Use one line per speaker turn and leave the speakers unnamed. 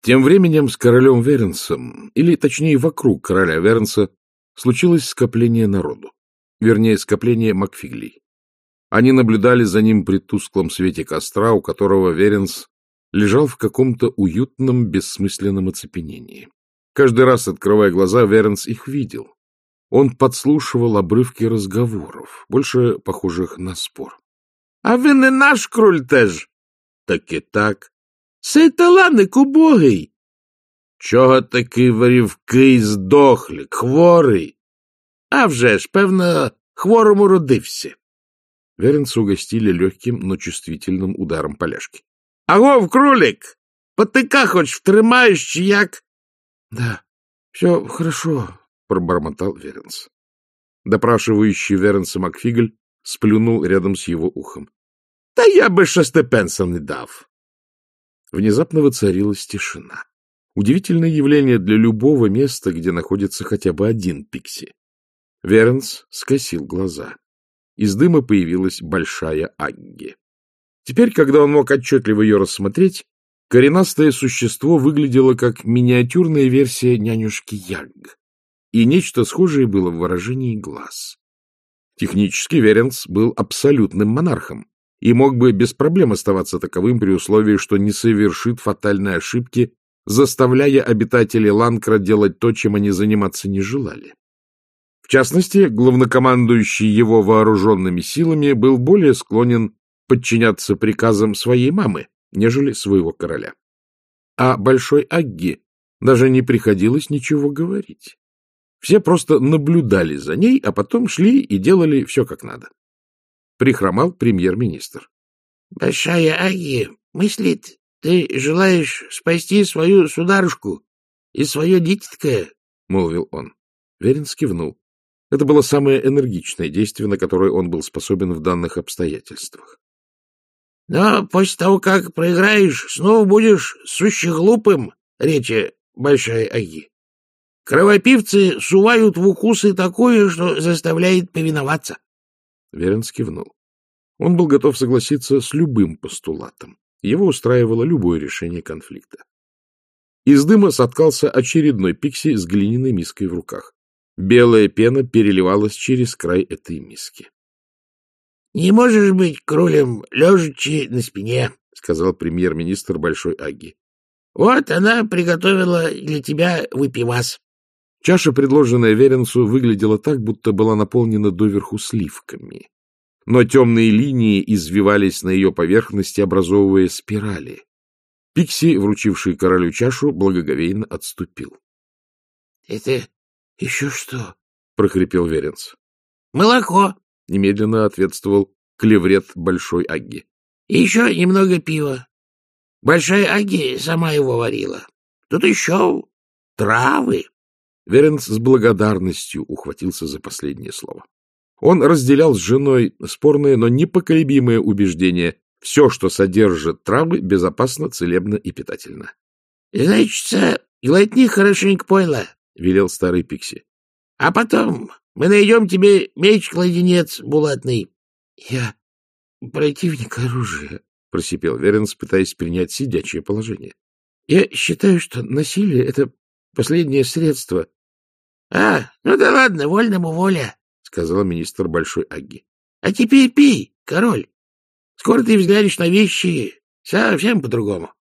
Тем временем с королем Веренсом, или точнее вокруг короля Веренса, случилось скопление народу. Вернее, скопление Макфиглей. Они наблюдали за ним при тусклом свете костра, у которого Веренс лежал в каком-то уютном, бессмысленном оцепенении. Каждый раз, открывая глаза, Веренс их видел. Он подслушивал обрывки разговоров, больше похожих на спор. — А вы не наш кроль теж? — Так і так. — Сей таланник убогий. — Чого такий варівкий здохлик, хворий? — А вже ж, певно, хворому родився. Веренса угостили легким, но чувствительным ударом поляшки. — Агов, кролик, потыка хоть втримаешь, чи як? — Да, все хорошо, — пробормотал Веренс. Допрашивающий Веренса Макфигль сплюнул рядом с его ухом. — Да я бы шестипенса не дав. Внезапно воцарилась тишина. Удивительное явление для любого места, где находится хотя бы один пикси. Веренс скосил глаза. Из дыма появилась большая Агги. Теперь, когда он мог отчетливо ее рассмотреть, коренастое существо выглядело как миниатюрная версия нянюшки Ягг, и нечто схожее было в выражении глаз. Технически Веренс был абсолютным монархом и мог бы без проблем оставаться таковым при условии, что не совершит фатальной ошибки, заставляя обитателей Ланкра делать то, чем они заниматься не желали. В частности, главнокомандующий его вооруженными силами был более склонен подчиняться приказам своей мамы, нежели своего короля. А большой Агги даже не приходилось ничего говорить. Все просто наблюдали за ней, а потом шли и делали все как надо. Прихромал премьер-министр. — Большая Агги мыслит, ты желаешь спасти свою сударушку и свое дитятко? — молвил он. Веренс кивнул. Это было самое энергичное действие, на которое он был способен в данных обстоятельствах. — Но после того, как проиграешь, снова будешь суще глупым, речи большая Агги. Кровопивцы сувают в укусы такое, что заставляет повиноваться. Веренс кивнул. Он был готов согласиться с любым постулатом. Его устраивало любое решение конфликта. Из дыма соткался очередной пикси с глиняной миской в руках. Белая пена переливалась через край этой миски. — Не можешь быть кролем, лежачи на спине, — сказал премьер-министр большой Агги. — Вот она приготовила для тебя выпивас. Чаша, предложенная Веренсу, выглядела так, будто была наполнена доверху сливками. Но темные линии извивались на ее поверхности, образовывая спирали. Пикси, вручивший королю чашу, благоговейно отступил. — Это еще что? — прохрипел Веренс. — Молоко, — немедленно ответствовал клеврет большой Агги. — И еще немного пива. Большая Агги сама его варила. Тут еще травы. Веренс с благодарностью ухватился за последнее слово. Он разделял с женой спорное, но непоколебимое убеждение: все, что содержит травы, безопасно, целебно и питательно. — Значит, глотни хорошенько пойла, — велел старый пикси. — А потом мы найдем тебе меч-кладенец булатный. — Я противник оружия, — просипел Веренс, пытаясь принять сидячее положение. — Я считаю, что насилие — это последнее средство. — А, ну да ладно, вольному воля, — сказал министр большой Агги. — А теперь пей, король. Скоро ты взглянешь на вещи совсем по-другому.